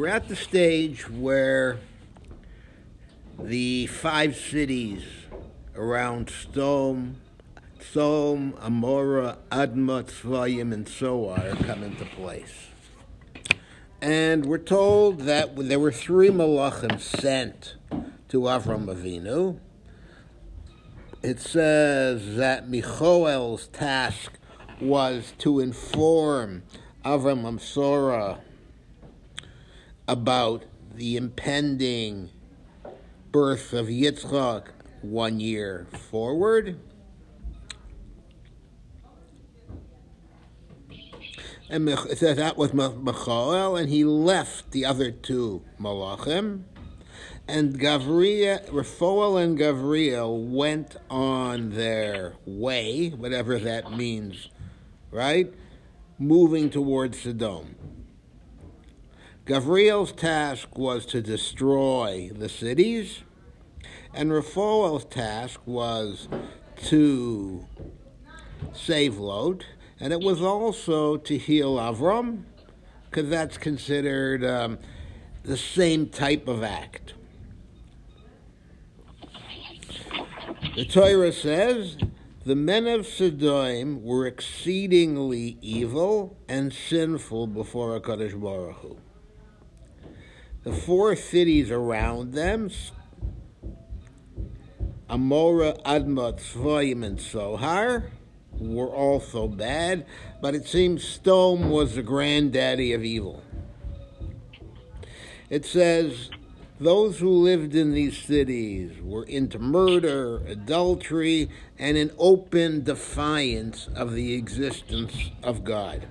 we're at the stage where the 5 cities around Sodom, Amorah, Admah, Tzvayim, and Zoar come into place. And we're told that there were 3 malachim sent to Avram Avinu. It says that Michoel's task was to inform Avram Amsorah about the impending birth of Yitzchak 1 year forward. And it says that was Michoel, and he left the other 2 malachim. And Raphael and Gavriel went on their way, whatever that means, right? Moving towards Sodom. Gavriel's task was to destroy the cities, and Raphael's task was to save Lot, and it was also to heal Avram, because that's considered the same type of act. The Torah says, the men of Sodom were exceedingly evil and sinful before HaKadosh Baruch Hu. The 4 cities around them, Amorah, Admah, Tzvayim, and Zohar, were also bad, but it seems Sodom was the granddaddy of evil. It says, those who lived in these cities were into murder, adultery, and in open defiance of the existence of God.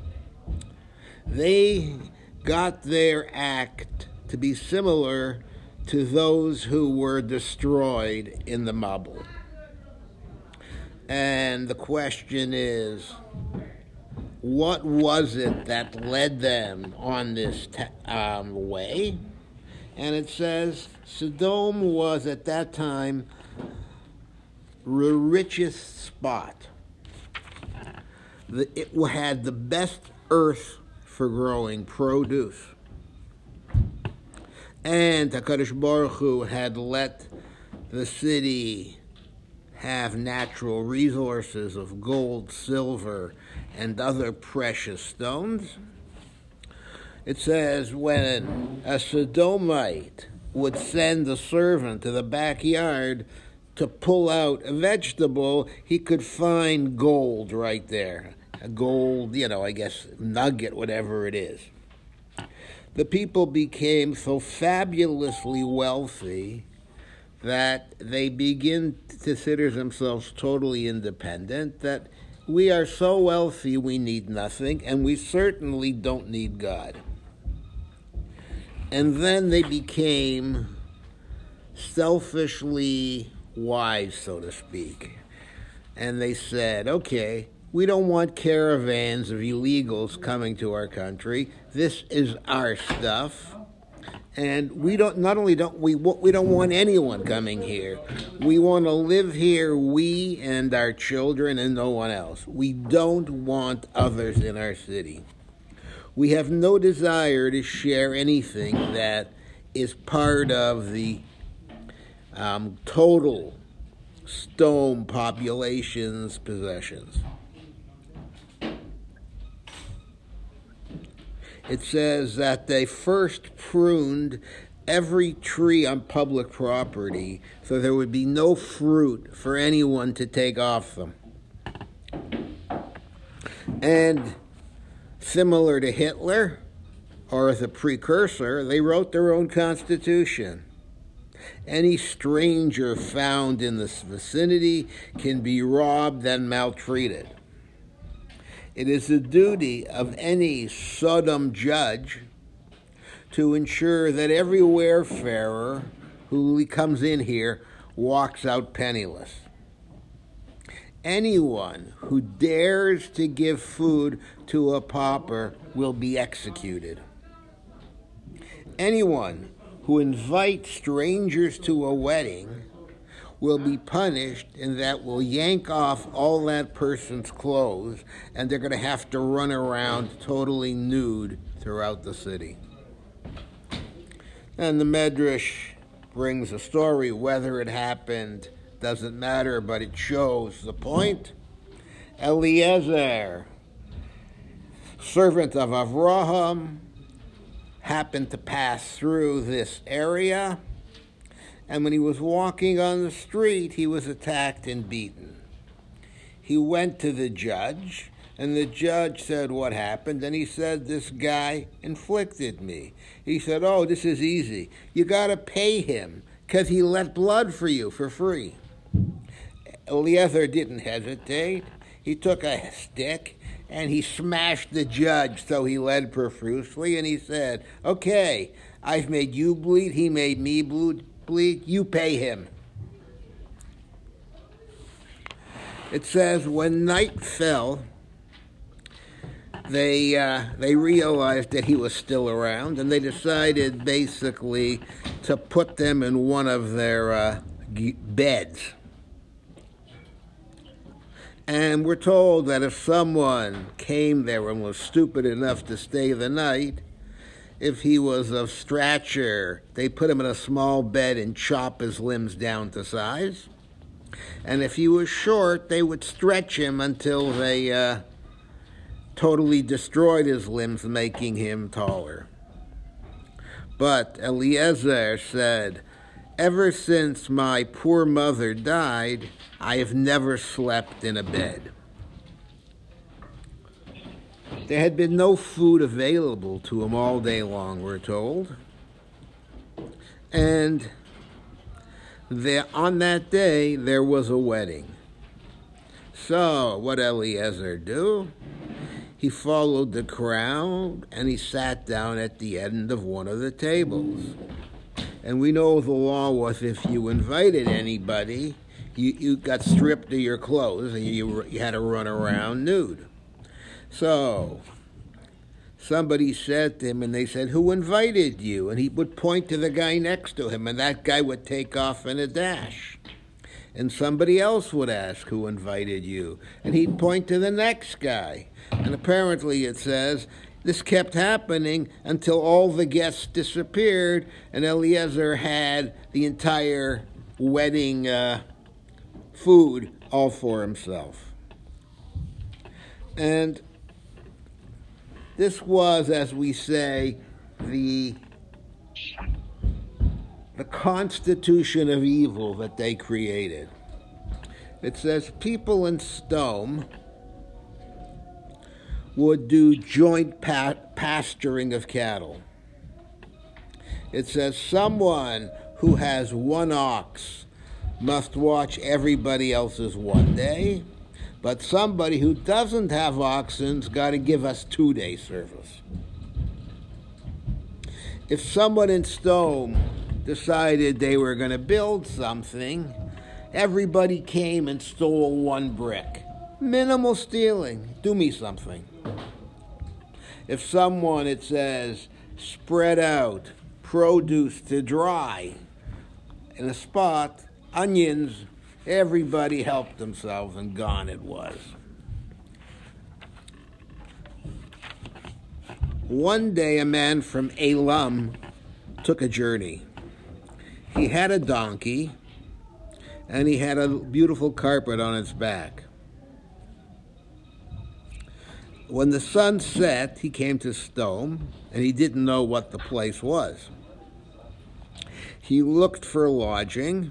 They got their act to be similar to those who were destroyed in the Mabul. And the question is, what was it that led them on this way? And it says, Sodom was at that time the richest spot. It had the best earth for growing produce. And HaKadosh Baruch Hu had let the city have natural resources of gold, silver, and other precious stones. It says when a Sodomite would send a servant to the backyard to pull out a vegetable, he could find gold right there. A gold, I guess, nugget, whatever it is. The people became so fabulously wealthy that they begin to consider themselves totally independent, that we are so wealthy we need nothing, and we certainly don't need God. And then they became selfishly wise, so to speak. And they said, okay, we don't want caravans of illegals coming to our country. This is our stuff. And we don't want anyone coming here. We want to live here, we and our children, and no one else. We don't want others in our city. We have no desire to share anything that is part of the total Sodom population's possessions. It says that they first pruned every tree on public property so there would be no fruit for anyone to take off them. And similar to Hitler, or as a precursor, they wrote their own constitution. Any stranger found in this vicinity can be robbed and maltreated. It is the duty of any Sodom judge to ensure that every wayfarer who comes in here walks out penniless. Anyone who dares to give food to a pauper will be executed. Anyone who invites strangers to a wedding will be punished, and that will yank off all that person's clothes, and they're going to have to run around totally nude throughout the city. And the Medrash brings a story. Whether it happened doesn't matter, but it shows the point. Eliezer, servant of Avraham, happened to pass through this area, and when he was walking on the street, he was attacked and beaten. He went to the judge, and the judge said, "What happened?" And he said, "This guy inflicted me." He said, "Oh, this is easy. You got to pay him because he let blood for you for free." Eliezer didn't hesitate. He took a stick and he smashed the judge so he bled profusely, and he said, "Okay, I've made you bleed, he made me bleed, you pay him." It says when night fell, they realized that he was still around, and they decided basically to put them in one of their beds. And we're told that if someone came there and was stupid enough to stay the night, if he was of stature, they put him in a small bed and chop his limbs down to size. And if he was short, they would stretch him until they totally destroyed his limbs, making him taller. But Eliezer said, "Ever since my poor mother died, I have never slept in a bed." There had been no food available to him all day long, we're told. And on that day, there was a wedding. So, what did Eliezer do? He followed the crowd, and he sat down at the end of one of the tables. And we know the law was if you invited anybody, you got stripped of your clothes, and you had to run around nude. So somebody said to him, and they said, "Who invited you?" And he would point to the guy next to him, and that guy would take off in a dash. And somebody else would ask, "Who invited you?" And he'd point to the next guy. And apparently it says this kept happening until all the guests disappeared, and Eliezer had the entire wedding food all for himself. And this was, as we say, the constitution of evil that they created. It says people in Stone would do joint pasturing of cattle. It says someone who has one ox must watch everybody else's one day, but somebody who doesn't have oxen's got to give us 2-day service. If someone in Stone decided they were going to build something, everybody came and stole one brick. Minimal stealing. Do me something. If someone, it says, spread out produce to dry in a spot, onions, everybody helped themselves, and gone it was. One day a man from Elam took a journey. He had a donkey, and he had a beautiful carpet on its back. When the sun set, he came to Stone, and he didn't know what the place was. He looked for lodging,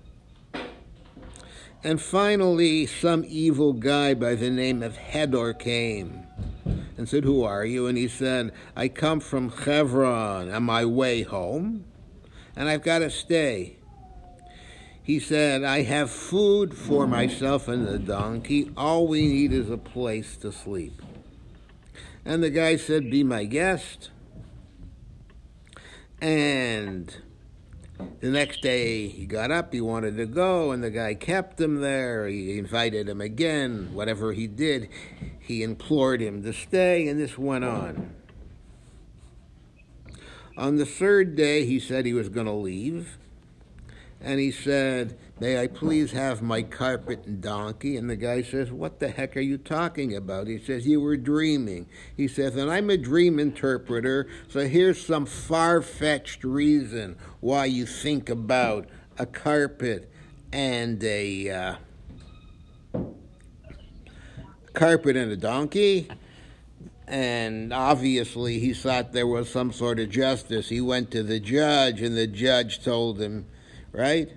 and finally some evil guy by the name of Hedor came and said, "Who are you?" And he said, "I come from Hebron on my way home, and I've got to stay." He said, "I have food for myself and the donkey. All we need is a place to sleep." And the guy said, "Be my guest." And the next day he got up, he wanted to go, and the guy kept him there. He invited him again. Whatever he did, he implored him to stay, and this went on. On the third day, he said he was going to leave. And he said, "May I please have my carpet and donkey?" And the guy says, "What the heck are you talking about?" He says, "You were dreaming." He says, "And I'm a dream interpreter, so here's some far-fetched reason why you think about a carpet and a donkey." And obviously he thought there was some sort of justice. He went to the judge, and the judge told him, right?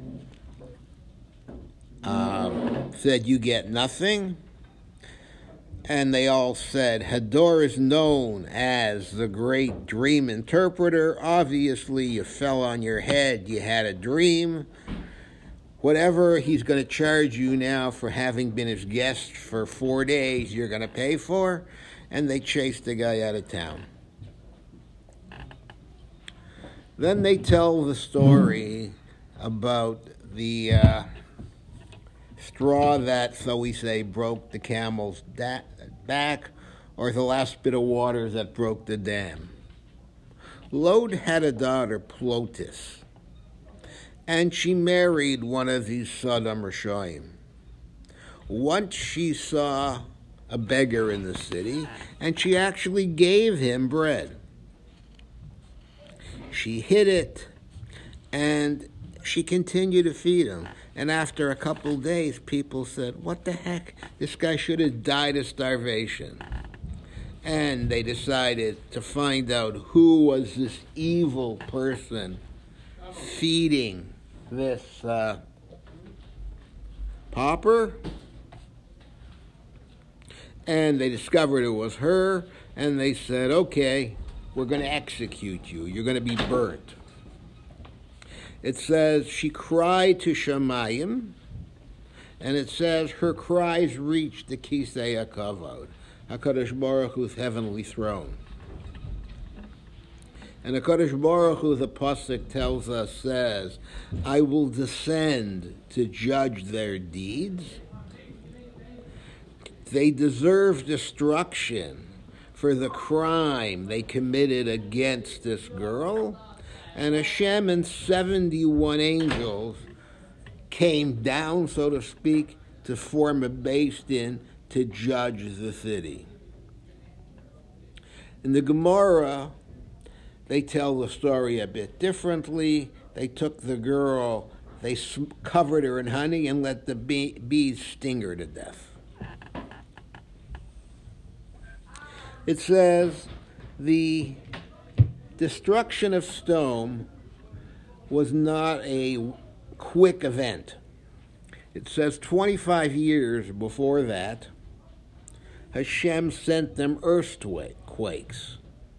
Said, "You get nothing." And they all said, "Hador is known as the great dream interpreter. Obviously, you fell on your head. You had a dream. Whatever he's going to charge you now for having been his guest for 4 days, you're going to pay for." And they chased the guy out of town. Then they tell the story about the straw that, so we say, broke the camel's back, or the last bit of water that broke the dam. Lod had a daughter, Plotis, and she married one of these Sodom Rishoyim. Once she saw a beggar in the city, and she actually gave him bread. She hid it, and she continued to feed him. And after a couple days, people said, "What the heck? This guy should have died of starvation." And they decided to find out who was this evil person feeding this pauper. And they discovered it was her, and they said, "Okay, we're going to execute you. You're going to be burnt." It says she cried to Shamayim, and it says her cries reached the Kisei HaKavod, HaKadosh Baruch Hu's heavenly throne. And HaKadosh Baruch Hu, the Pasuk tells us, says, "I will descend to judge their deeds. They deserve destruction for the crime they committed against this girl." And Hashem and 71 angels came down, so to speak, to form a Beis Din to judge the city. In the Gemara, they tell the story a bit differently. They took the girl, they covered her in honey, and let the bees sting her to death. It says the destruction of Sodom was not a quick event. It says 25 years before that, Hashem sent them earthquakes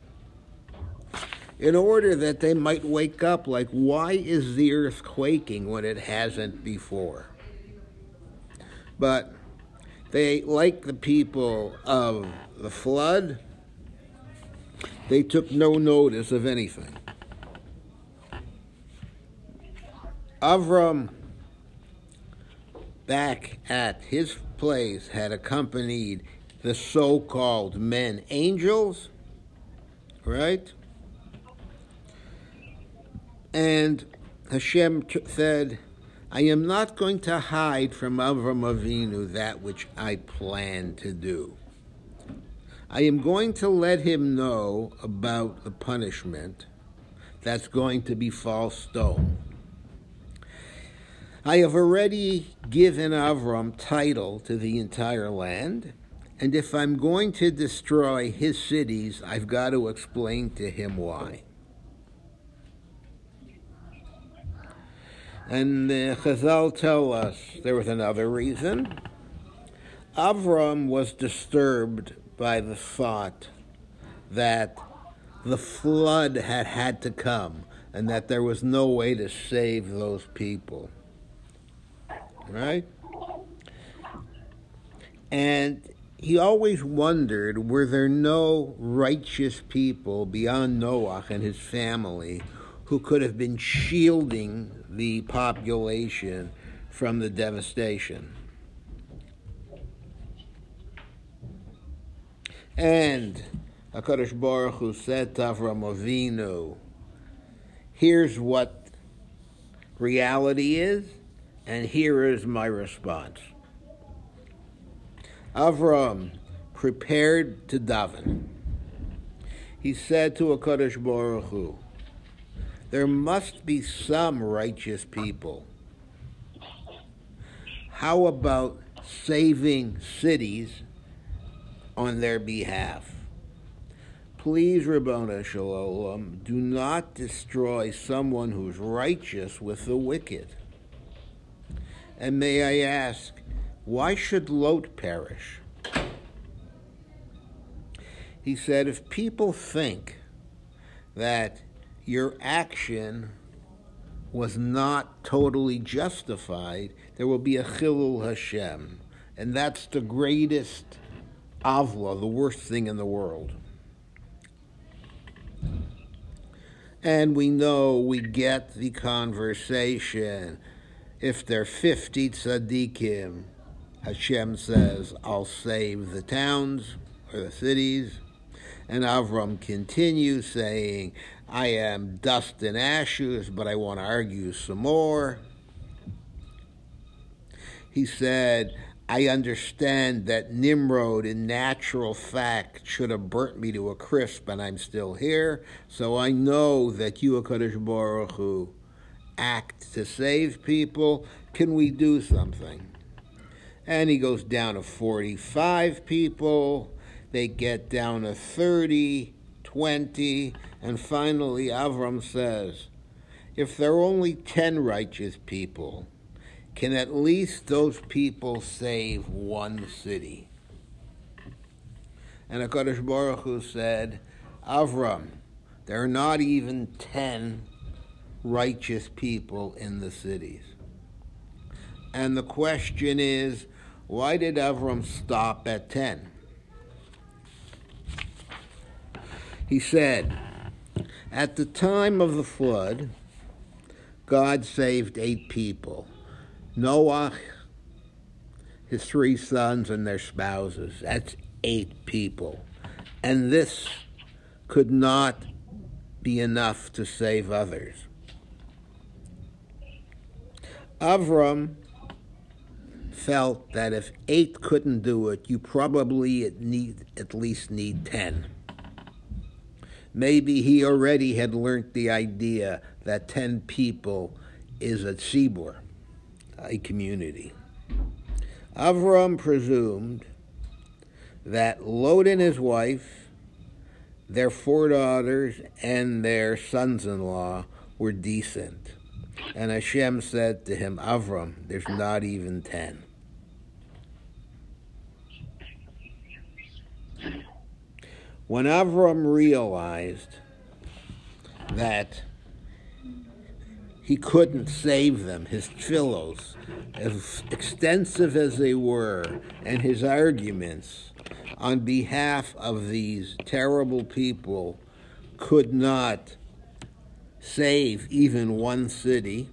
in order that they might wake up, like, why is the earth quaking when it hasn't before? But they, like the people of the flood, they took no notice of anything. Avram, back at his place, had accompanied the so-called men angels, right? And Hashem said, "I am not going to hide from Avram Avinu that which I plan to do. I am going to let him know about the punishment that's going to befall Sodom. I have already given Avram title to the entire land, and if I'm going to destroy his cities, I've got to explain to him why." And the Chazal tell us there was another reason. Avram was disturbed by the thought that the flood had to come and that there was no way to save those people. Right? And he always wondered, were there no righteous people beyond Noah and his family who could have been shielding the population from the devastation? And HaKadosh Baruch Hu said to Avram Avinu, here's what reality is, and here is my response. Avram prepared to daven. He said to HaKadosh Baruch Hu, there must be some righteous people. How about saving cities on their behalf? Please, Ribono Shel Olam, do not destroy someone who's righteous with the wicked. And may I ask, why should Lot perish? He said, if people think that your action was not totally justified, there will be a Chilul Hashem. And that's the greatest avla, the worst thing in the world. And we know, we get the conversation. If there are 50 tzaddikim, Hashem says, I'll save the towns or the cities. And Avram continues saying, I am dust and ashes, but I want to argue some more. He said, I understand that Nimrod, in natural fact, should have burnt me to a crisp, and I'm still here. So I know that you, HaKadosh Baruch Hu, act to save people. Can we do something? And he goes down to 45 people. They get down to 30, 20, and finally Avram says, if there are only 10 righteous people, can at least those people save one city? And HaKadosh Baruch Hu said, Avram, there are not even 10 righteous people in the cities. And the question is, why did Avram stop at 10? He said, at the time of the flood, God saved 8 people. Noah, his 3 sons, and their spouses. That's 8 people. And this could not be enough to save others. Avram felt that if 8 couldn't do it, you probably at least need 10. Maybe he already had learned the idea that 10 people is a tzibur, a community. Avram presumed that Lot and his wife, their 4 daughters, and their sons-in-law were decent. And Hashem said to him, Avram, there's not even 10. When Avram realized that he couldn't save them, his tefillos, as extensive as they were, and his arguments on behalf of these terrible people could not save even one city,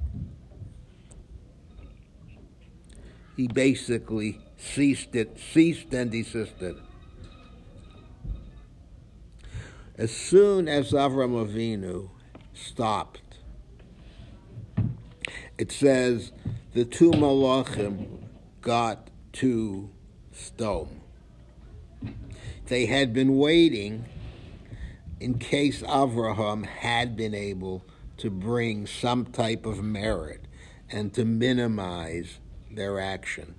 he basically ceased and desisted. As soon as Avram Avinu stopped, it says the 2 malachim got to Sodom. They had been waiting in case Avraham had been able to bring some type of merit and to minimize their action.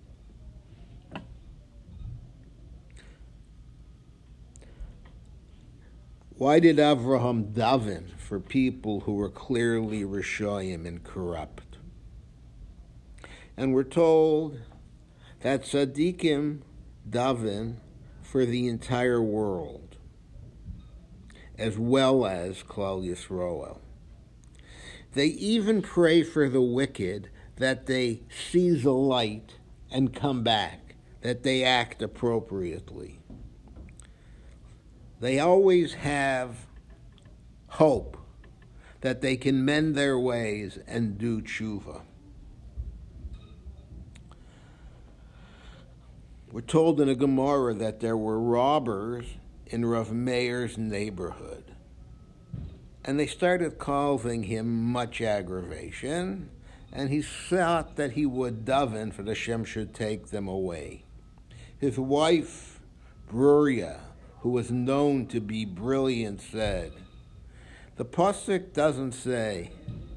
Why did Avraham daven for people who were clearly Rishoyim and corrupt? And we're told that tzaddikim daven for the entire world, as well as Klal Yisroel. They even pray for the wicked that they see the light and come back, that they act appropriately. They always have hope that they can mend their ways and do tshuva. We're told in a Gemara that there were robbers in Rav Meir's neighborhood. And they started causing him much aggravation, and he thought that he would daven for the Shem should take them away. His wife, Bruria, who was known to be brilliant, said, the pasuk doesn't say,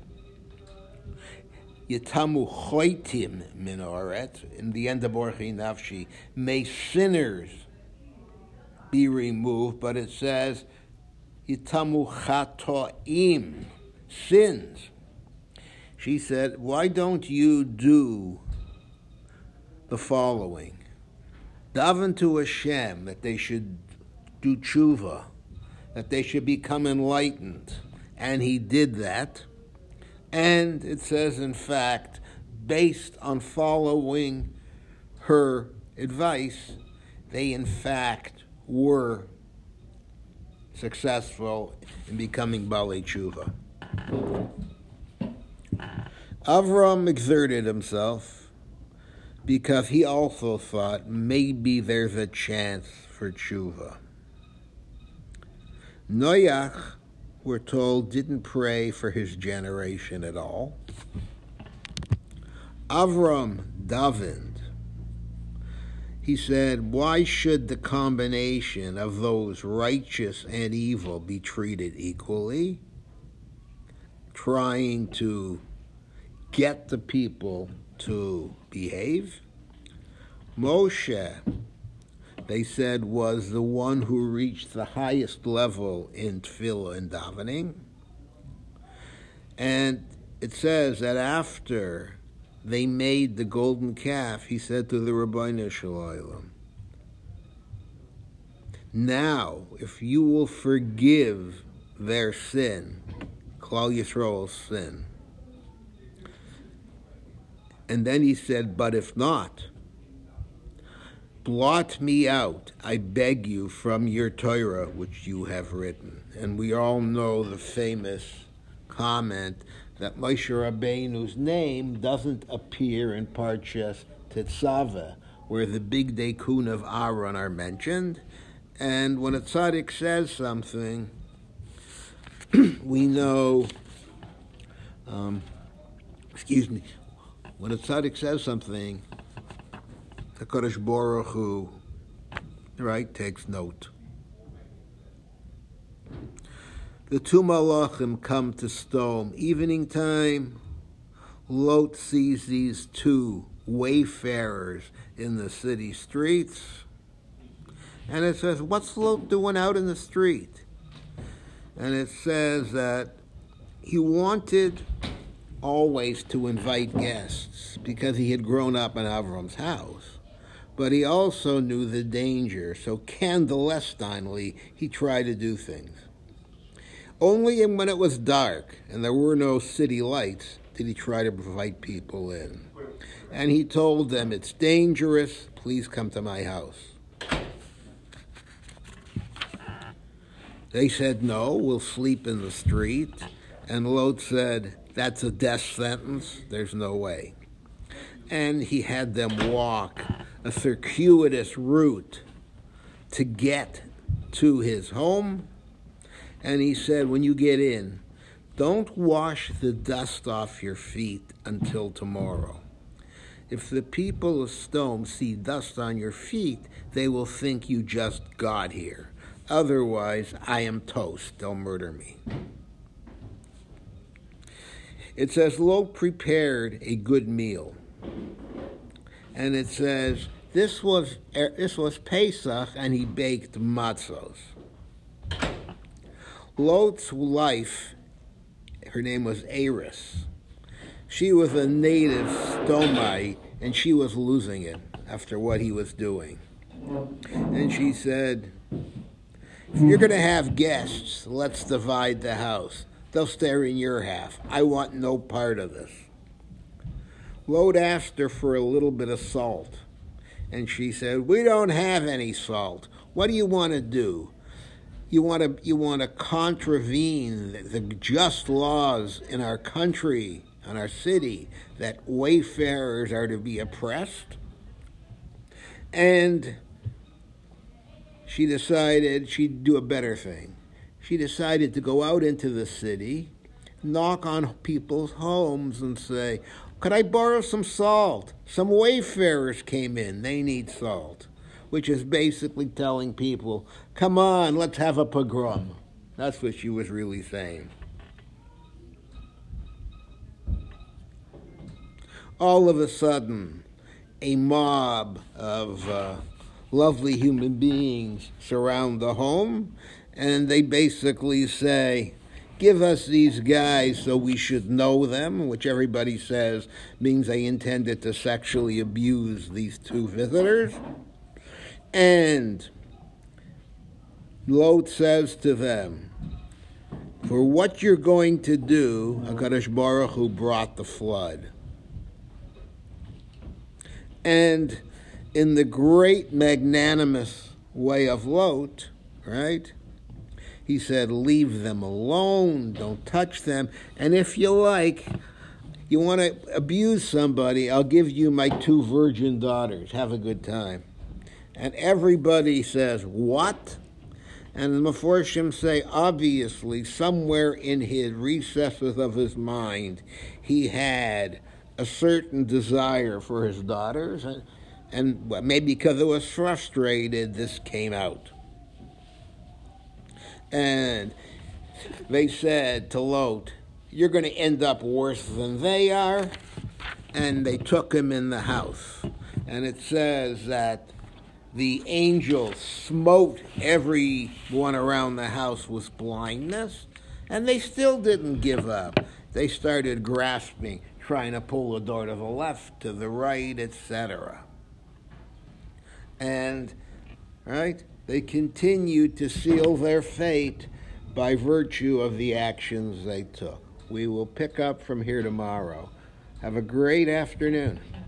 Yitamu choitim min haaretz, in the end of Orchi Nafshi, may sinners be removed, but it says, Yitamu chatoim, sins. She said, why don't you do the following? Daven to Hashem that they should do tshuva, that they should become enlightened. And he did that. And it says, in fact, based on following her advice, they in fact were successful in becoming Balei Tshuva. Avram exerted himself because he also thought maybe there's a chance for Tshuva. Noach, we're told, didn't pray for his generation at all. Avram davened. He said, why should the combination of those righteous and evil be treated equally? Trying to get the people to behave. Moshe, they said, was the one who reached the highest level in tefillah and davening. And it says that after they made the golden calf, he said to the Rabbeinu Shalom, now, if you will forgive their sin, Klal Yisrael's sin. And then he said, but if not, blot me out, I beg you, from your Torah, which you have written. And we all know the famous comment that Moshe Rabbeinu's name doesn't appear in Parshas Tetzaveh, where the big Dekun of Aaron are mentioned. And when a tzaddik says something, we know, when a tzaddik says something, the Kadosh Baruch Hu, right, takes note. The two malachim come to Sodom. Evening time, Lot sees these two wayfarers in the city streets. And it says, what's Lot doing out in the street? And it says that he wanted always to invite guests because he had grown up in Avram's house. But he also knew the danger, so clandestinely he tried to do things. Only when it was dark and there were no city lights did he try to invite people in. And he told them, it's dangerous, please come to my house. They said, no, we'll sleep in the street. And Lot said, that's a death sentence, there's no way. And he had them walk a circuitous route to get to his home. And he said, when you get in, don't wash the dust off your feet until tomorrow. If the people of Sodom see dust on your feet, they will think you just got here. Otherwise, I am toast. They'll murder me. It says, Lot prepared a good meal. And it says, this was Pesach, and he baked matzos. Lot's wife, her name was Eris. She was a native Sodomite, and she was losing it after what he was doing. And she said, if you're going to have guests, let's divide the house. They'll stay in your half. I want no part of this. Lot asked her for a little bit of salt. And she said, we don't have any salt. What do you want to do? You want to contravene the just laws in our country, in our city, that wayfarers are to be oppressed? And she decided she'd do a better thing. she decided to go out into the city, knock on people's homes and say, "Could I borrow some salt? Some wayfarers came in, they need salt." Which is basically telling people, "Come on, let's have a pogrom." That's what she was really saying. All of a sudden, a mob of lovely human beings surround the home, and they basically say, "Give us these guys so we should know them," which everybody says means they intended to sexually abuse these two visitors. And Lot says to them, "For what you're going to do, HaKadosh Baruch Hu brought the flood." And in the great magnanimous way of Lot, right, he said, "Leave them alone, don't touch them, and if you like, you want to abuse somebody, I'll give you my 2 virgin daughters, have a good time." And everybody says, "What?" And the Meforshim say, obviously, somewhere in his recesses of his mind, he had a certain desire for his daughters, and maybe because it was frustrated, this came out. And they said to Lot, "You're going to end up worse than they are." And they took him in the house. And it says that the angel smote everyone around the house with blindness, and they still didn't give up. They started grasping, trying to pull the door to the left, to the right, etc. And, right, they continued to seal their fate by virtue of the actions they took. We will pick up from here tomorrow. Have a great afternoon.